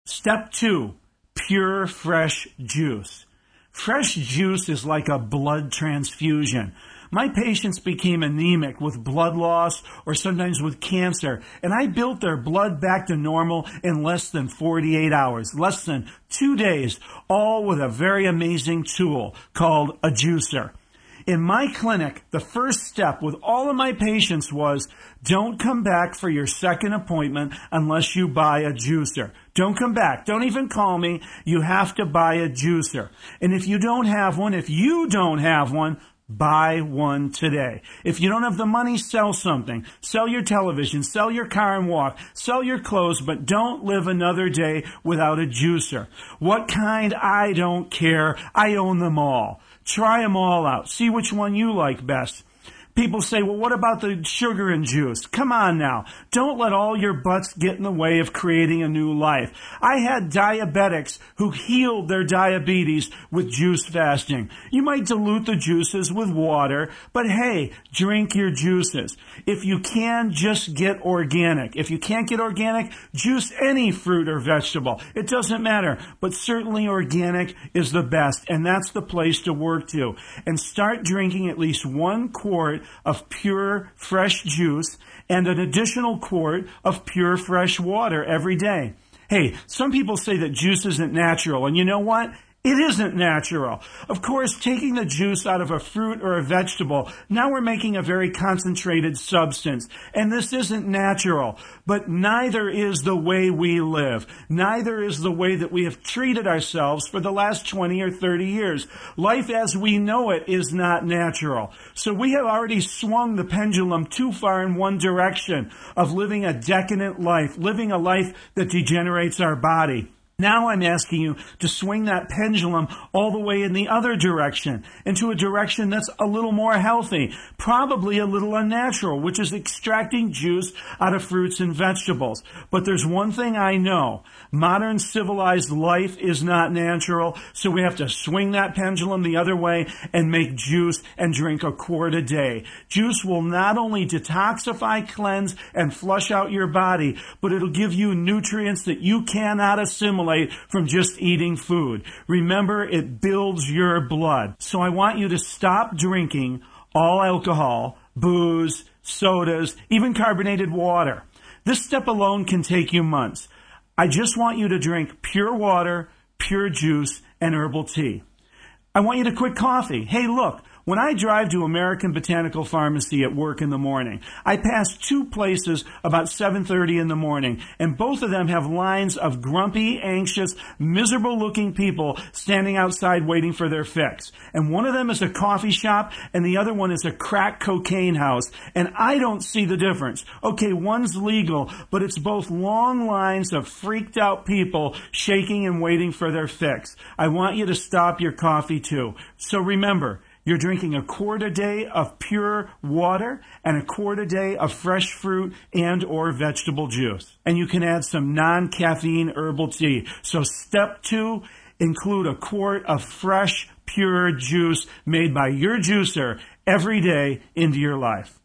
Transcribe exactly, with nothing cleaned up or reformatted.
Step two, pure fresh juice. Fresh juice is like a blood transfusion. My patients became anemic with blood loss or sometimes with cancer, and I built their blood back to normal in less than forty-eight hours, less than two days, all with a very amazing tool called a juicer. In my clinic, the first step with all of my patients was, don't come back for your second appointment unless you buy a juicer. Don't come back. Don't even call me. You have to buy a juicer. And if you don't have one, if you don't have one, buy one today. If you don't have the money, sell something. Sell your television, sell your car and walk, sell your clothes, but don't live another day without a juicer. What kind? I don't care. I own them all. Try them all out. See which one you like best. People say, well, what about the sugar and juice? Come on now. Don't let all your butts get in the way of creating a new life. I had diabetics who healed their diabetes with juice fasting. You might dilute the juices with water, but hey, drink your juices. If you can, just get organic. If you can't get organic, juice any fruit or vegetable. It doesn't matter, but certainly organic is the best, and that's the place to work to. And start drinking at least one quart of pure fresh juice and an additional quart of pure fresh water every day. Hey, some people say that juice isn't natural, and you know what? It isn't natural. Of course, taking the juice out of a fruit or a vegetable, now we're making a very concentrated substance. And this isn't natural. But neither is the way we live. Neither is the way that we have treated ourselves for the last twenty or thirty years. Life as we know it is not natural. So we have already swung the pendulum too far in one direction of living a decadent life, living a life that degenerates our body. Now I'm asking you to swing that pendulum all the way in the other direction, into a direction that's a little more healthy, probably a little unnatural, which is extracting juice out of fruits and vegetables. But there's one thing I know. Modern civilized life is not natural, so we have to swing that pendulum the other way and make juice and drink a quart a day. Juice will not only detoxify, cleanse, and flush out your body, but it'll give you nutrients that you cannot assimilate from just eating food. Remember, it builds your blood. So I want you to stop drinking all alcohol, booze, sodas, even carbonated water. This step alone can take you months. I just want you to drink pure water, pure juice, and herbal tea. I want you to quit coffee. Hey, look. When I drive to American Botanical Pharmacy at work in the morning, I pass two places about seven thirty in the morning, and both of them have lines of grumpy, anxious, miserable-looking people standing outside waiting for their fix. And one of them is a coffee shop, and the other one is a crack cocaine house, and I don't see the difference. Okay, one's legal, but it's both long lines of freaked-out people shaking and waiting for their fix. I want you to stop your coffee, too. So remember, you're drinking a quart a day of pure water and a quart a day of fresh fruit and or vegetable juice. And you can add some non-caffeine herbal tea. So step two, include a quart of fresh, pure juice made by your juicer every day into your life.